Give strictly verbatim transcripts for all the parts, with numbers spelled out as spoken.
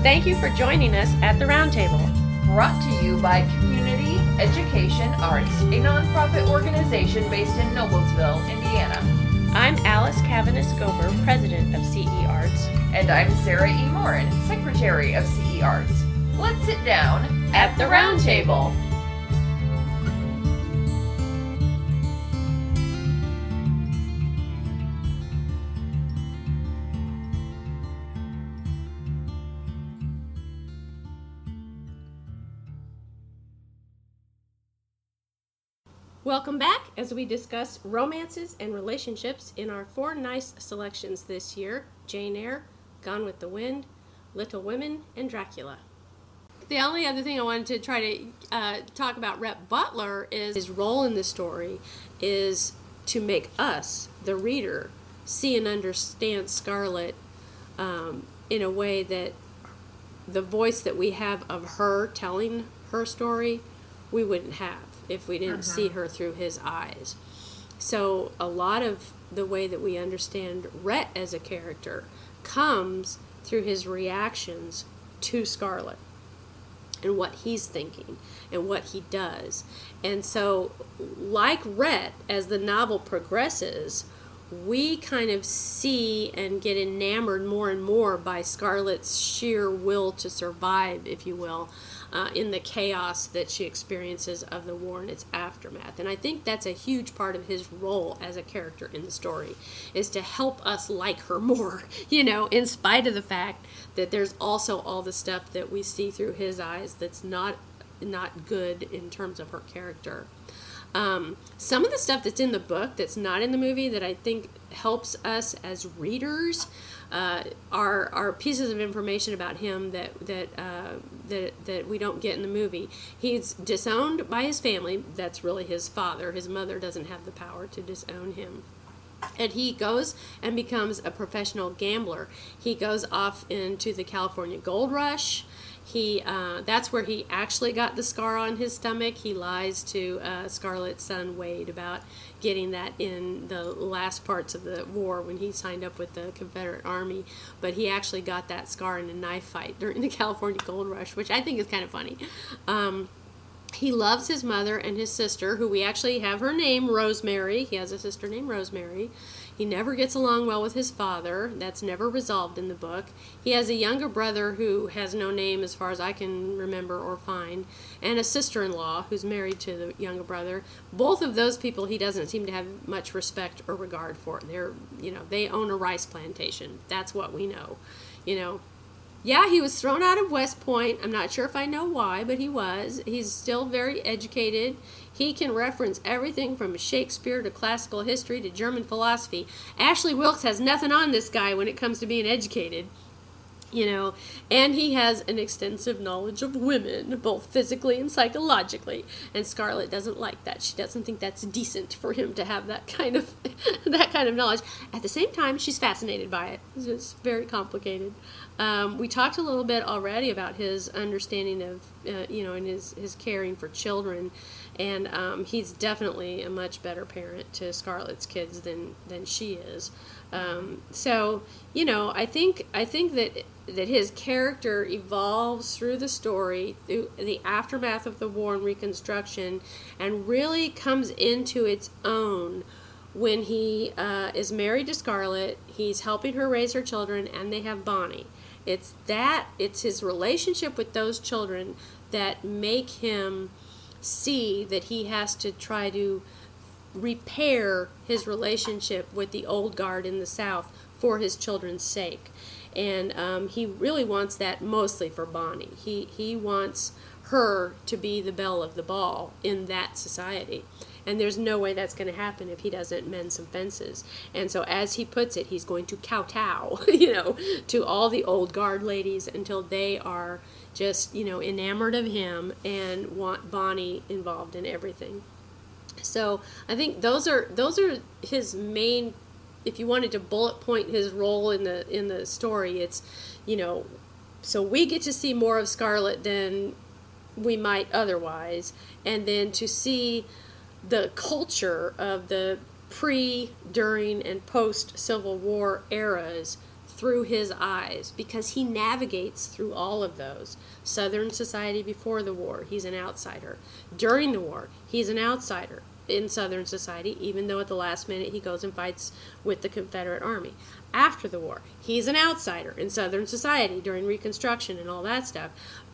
Thank you for joining us at the Roundtable. Brought to you by Community Education Arts, a nonprofit organization based in Noblesville, Indiana. I'm Alice Cavanis-Gober, President of C E Arts. And I'm Sarah E. Morin, Secretary of C E Arts. Let's sit down at, at the Roundtable. Welcome back as we discuss romances and relationships in our four nice selections this year: Jane Eyre, Gone with the Wind, Little Women, and Dracula. The only other thing I wanted to try to uh, talk about Rhett Butler is his role in the story is to make us, the reader, see and understand Scarlett um, in a way that the voice that we have of her telling her story, we wouldn't have if we didn't uh-huh. see her through his eyes. So a lot of the way that we understand Rhett as a character comes through his reactions to Scarlett and what he's thinking and what he does. And so, like Rhett, as the novel progresses, we kind of see and get enamored more and more by Scarlett's sheer will to survive, if you will, uh, in the chaos that she experiences of the war and its aftermath. And I think that's a huge part of his role as a character in the story, is to help us like her more, you know, in spite of the fact that there's also all the stuff that we see through his eyes that's not not good in terms of her character. Um, some of the stuff that's in the book that's not in the movie that I think helps us as readers uh, are are pieces of information about him that that uh, that that we don't get in the movie. He's disowned by his family. That's really his father. His mother doesn't have the power to disown him. And he goes and becomes a professional gambler. He goes off into the California gold rush. He uh, that's where he actually got the scar on his stomach. He lies to uh, Scarlett's son Wade about getting that in the last parts of the war when he signed up with the Confederate Army. But he actually got that scar in a knife fight during the California gold rush, which I think is kind of funny. Um, He loves his mother and his sister, who we actually have her name, Rosemary. He has a sister named Rosemary. He never gets along well with his father. That's never resolved in the book. He has a younger brother who has no name as far as I can remember or find, and a sister-in-law who's married to the younger brother. Both of those people he doesn't seem to have much respect or regard for. They're, you know, they own a rice plantation. That's what we know, you know. Yeah, he was thrown out of West Point. I'm not sure if I know why, but he was. He's still very educated. He can reference everything from Shakespeare to classical history to German philosophy. Ashley Wilkes has nothing on this guy when it comes to being educated. You know, and he has an extensive knowledge of women, both physically and psychologically. And Scarlett doesn't like that. She doesn't think that's decent for him to have that kind of that kind of knowledge. At the same time, she's fascinated by it. It's just very complicated. Um, we talked a little bit already about his understanding of, uh, you know, and his his caring for children. And um, he's definitely a much better parent to Scarlett's kids than than she is. Um, so, you know, I think I think that that his character evolves through the story, through the aftermath of the war and Reconstruction, and really comes into its own when he uh, is married to Scarlett. He's helping her raise her children, and they have Bonnie. It's that it's his relationship with those children that make him see that he has to try to repair his relationship with the old guard in the South for his children's sake. And um, he really wants that mostly for Bonnie. He he wants her to be the belle of the ball in that society. And there's no way that's going to happen if he doesn't mend some fences. And so as he puts it, he's going to kowtow, you know, to all the old guard ladies until they are just, you know, enamored of him and want Bonnie involved in everything. So I think those are those are his main. If you wanted to bullet point his role in the in the story, it's, you know, so we get to see more of Scarlett than we might otherwise, and then to see the culture of the pre, during, and post Civil War eras through his eyes because he navigates through all of those. Southern society before the war, he's an outsider. During the war, he's an outsider in Southern society, even though at the last minute he goes and fights with the Confederate Army. After the war, he's an outsider in Southern society during Reconstruction and all that stuff.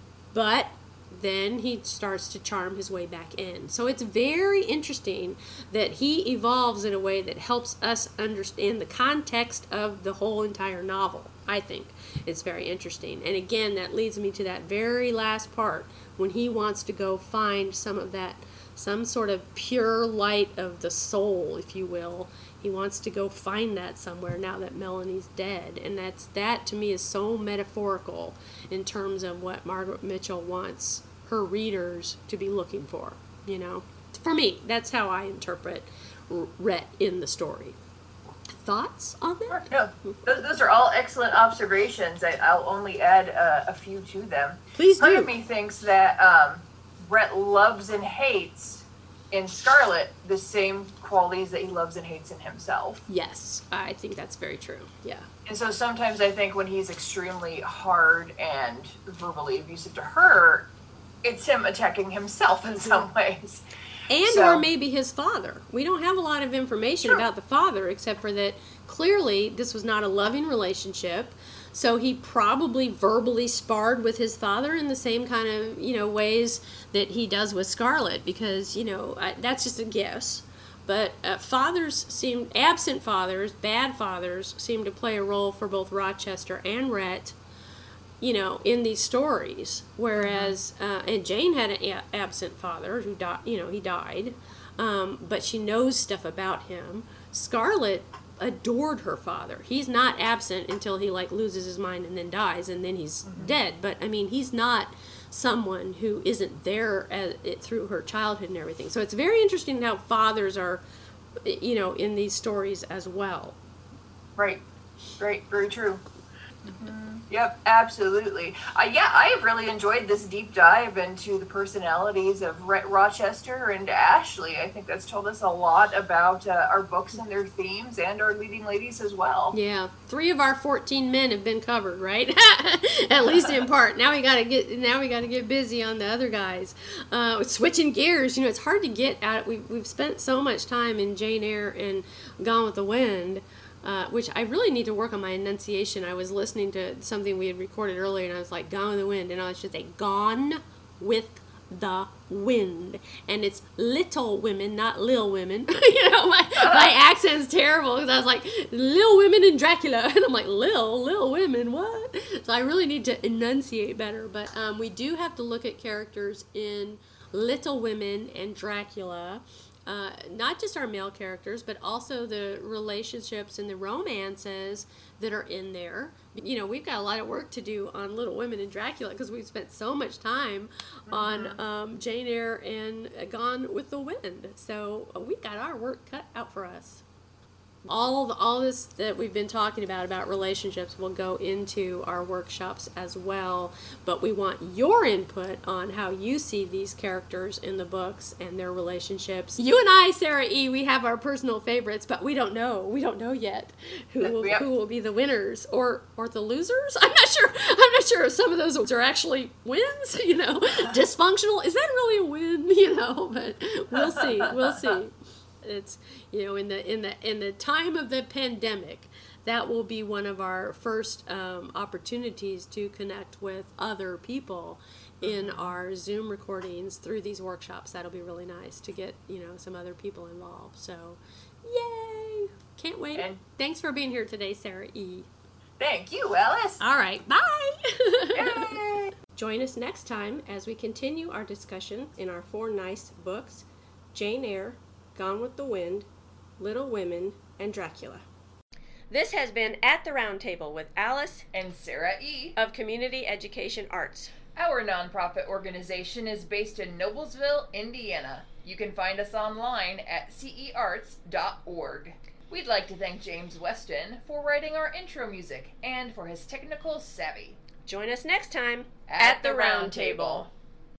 But then he starts to charm his way back in. So it's very interesting that he evolves in a way that helps us understand the context of the whole entire novel. I think it's very interesting. And again, that leads me to that very last part when he wants to go find some of that, some sort of pure light of the soul, if you will. He wants to go find that somewhere now that Melanie's dead. And that's that to me is so metaphorical in terms of what Margaret Mitchell wants her readers to be looking for, you know. For me, that's how I interpret Rhett in the story. Thoughts on that? No, those, those are all excellent observations. I, I'll only add uh, a few to them. Please do. Part of me thinks that um, Rhett loves and hates in Scarlett the same qualities that he loves and hates in himself. Yes, I think that's very true. Yeah. And so sometimes I think when he's extremely hard and verbally abusive to her, it's him attacking himself in some ways. And so, or maybe his father. We don't have a lot of information sure. about the father, except for that clearly this was not a loving relationship. So he probably verbally sparred with his father in the same kind of, you know, ways that he does with Scarlett, because, you know, I, that's just a guess. But uh, fathers seem, absent fathers, bad fathers, seem to play a role for both Rochester and Rhett, you know, in these stories. Whereas, uh, and Jane had an a- absent father who died, you know, he died, um, but she knows stuff about him. Scarlett adored her father. He's not absent until he, like, loses his mind and then dies, and then he's mm-hmm. dead. But, I mean, he's not someone who isn't there as, it, through her childhood and everything. So it's very interesting how fathers are, you know, in these stories as well. Right. Right. Very true. Mm-hmm. Yep, absolutely. Uh, yeah, I have really enjoyed this deep dive into the personalities of Rhett Rochester and Ashley. I think that's told us a lot about uh, our books and their themes and our leading ladies as well. Yeah, three of our fourteen men have been covered, right? At least in part. Now we gotta get now we gotta get busy on the other guys. Uh, switching gears, you know, it's hard to get out. We've we've spent so much time in Jane Eyre and Gone with the Wind. Uh, which I really need to work on my enunciation. I was listening to something we had recorded earlier, and I was like, Gone with the Wind, and I should say, Gone with the Wind. And it's little women, not lil women. You know, my, my accent's terrible, because I was like, Lil Women and Dracula, and I'm like, Lil, Lil Women, what? So I really need to enunciate better, but um, we do have to look at characters in Little Women and Dracula. Uh, not just our male characters, but also the relationships and the romances that are in there. You know, we've got a lot of work to do on Little Women and Dracula because we've spent so much time mm-hmm. on um, Jane Eyre and Gone with the Wind. So we got our work cut out for us. All the, all this that we've been talking about, about relationships, will go into our workshops as well. But we want your input on how you see these characters in the books and their relationships. You and I, Sarah E., we have our personal favorites, but we don't know. We don't know yet who will, yep. who will be the winners or or the losers. I'm not sure. I'm not sure if some of those are actually wins. You know, dysfunctional. Is that really a win? You know, but we'll see. We'll see. It's, you know, in the in the in the time of the pandemic, that will be one of our first um, opportunities to connect with other people in our Zoom recordings through these workshops. That'll be really nice to get, you know, some other people involved. So, yay! Can't wait. And thanks for being here today, Sarah E. Thank you, Alice. All right, bye. Yay. Join us next time as we continue our discussion in our four nice books, Jane Eyre, Gone with the Wind, Little Women, and Dracula. This has been At the Round Table with Alice and Sarah E. of Community Education Arts. Our nonprofit organization is based in Noblesville, Indiana. You can find us online at c e arts dot org. We'd like to thank James Weston for writing our intro music and for his technical savvy. Join us next time at, at the Round Table.